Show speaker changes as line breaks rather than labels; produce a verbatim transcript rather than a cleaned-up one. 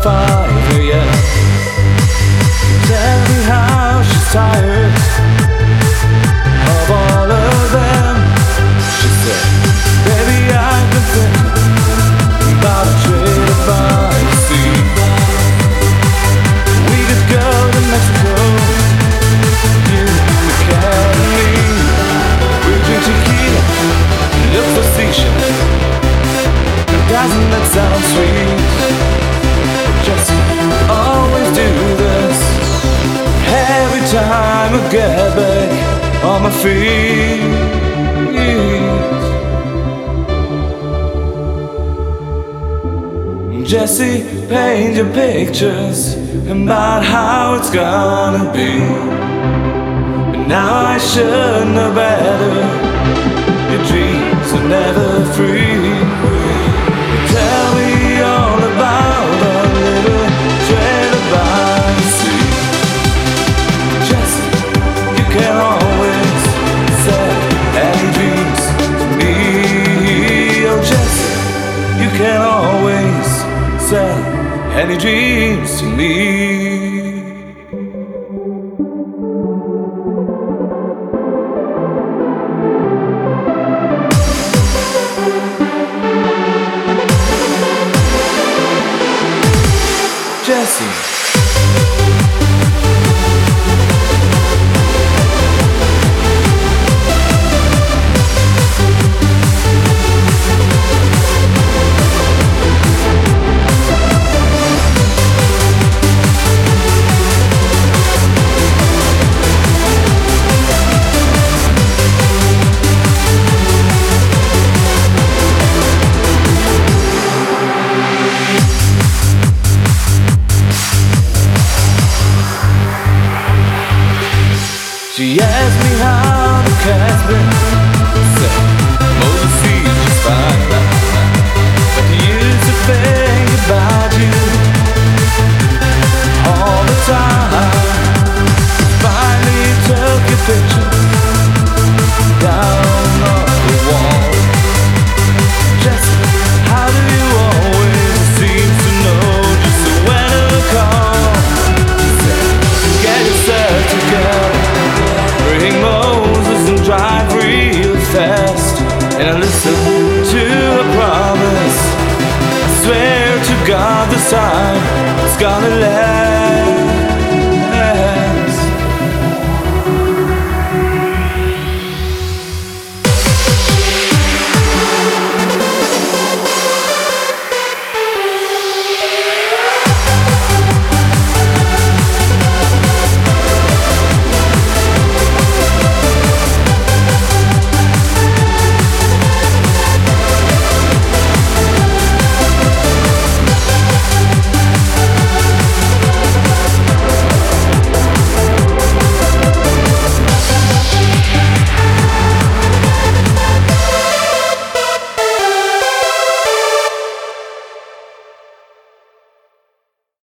fight her yet. Tell me how she's tired of all of them. She said, baby, I've been thinking about a trade if I see. We could go to Mexico, you, the cat and me. We drink tequila, look for seashells. Doesn't that sound sweet? Just always do this every time I get back on my feet. Jesse, paint your pictures about how it's gonna be. But now I should know better. Your dreams are never free. Tell me all about a little trailer by the sea. Jesse, you can always sell any dreams to me. Oh Jesse, you can always sell any dreams to me. Jesse. She asked me how the cat's been. Said, Moses sees just fine. But he used to think about you all the time. Finally took your picture down on the wall. Jesse, how do you always seem to know just when to call? She said, get yourself together, bring Moses and drive real fast. And I listen to a promise. I swear to God this time it's gonna last.